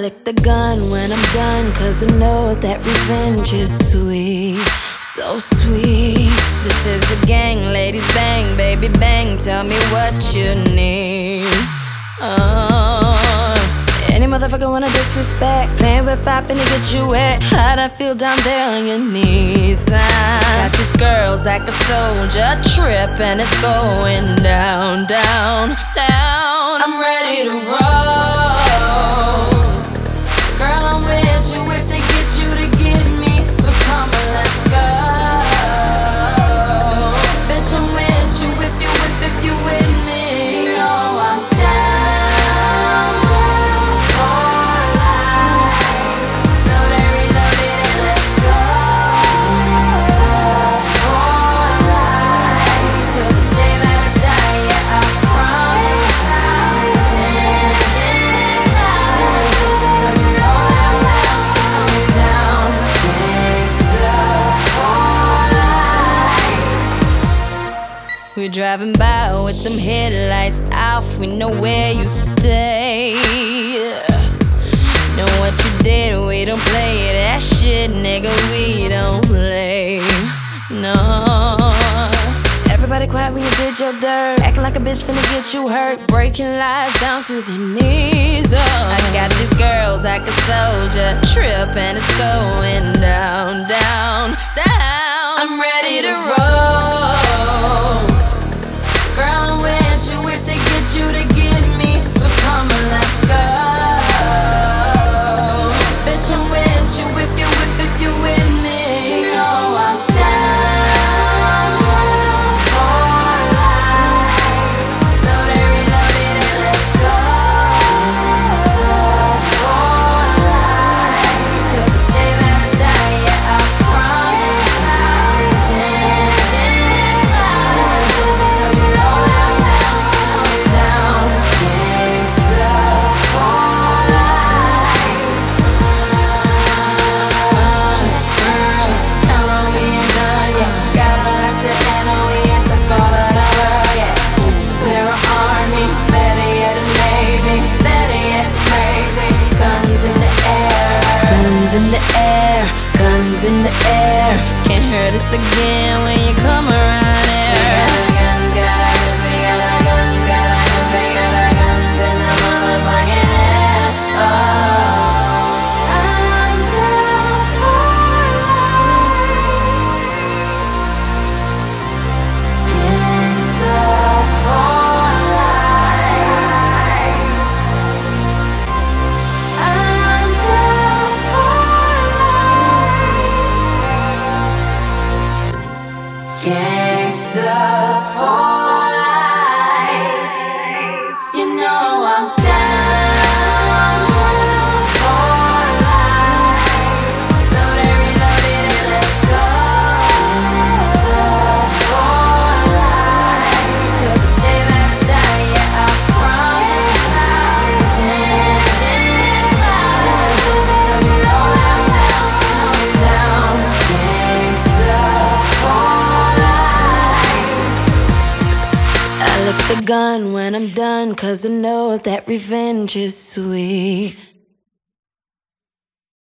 lick the gun when I'm done, 'cause I know that revenge is sweet, so sweet. This is the gang, ladies bang, baby bang, tell me what you need. Any motherfucker wanna disrespect, playing with fire finna get you wet. How'd I feel down there on your knees? I got these girls like a soldier trip, and it's going down, down, down. I'm ready to roll. Girl, I'm with you if they get you to get me, so come on, let's go. Bitch, I'm with you if you with me. You know I'm down for life. Loaded, reloaded, and let's go. For life, till the day that I die, yeah, I promise I'll stand in line. You know that I'm down, gangsta for life. We driving by with them headlights off, we know where you stay. Know what you did, we don't play that shit, nigga, we don't play. No. Everybody quiet when you did your dirt, acting like a bitch finna get you hurt, breaking lies down to their knees. I got these girls like a soldier trip, and it's going down, down, down. I'm ready to roll. Girl, I'm with you if they get you to get me, so come on, let's go. Bitch, I'm with you if you with me. You know I'm down for life. Loaded, reloaded, and let's go. For life, till the day that I die, yeah, I promise I'll stand in line. You know that I'm down, gangsta for life. Count on me and done, yeah. Got a lot to handle, we ain't took all of the world, yeah. We're an army, better yet a navy, better yet crazy. Guns in the air, guns in the air, guns in the air. Can't hear this again when you come around here. We got our guns, we got our guns, got our guns, we got our guns in the motherfucking air. Oh, I'm down for life. Gangsta for life. I'm down for life. Gangsta for life. You know I'm down for life. Loaded, reloaded, and let's go. Gangsta for life, till the day that I die, yeah, I promise I'll stand in line. You know that I'm down, gangsta for life. I lick the gun when I'm done, 'cause I know that revenge is sweet.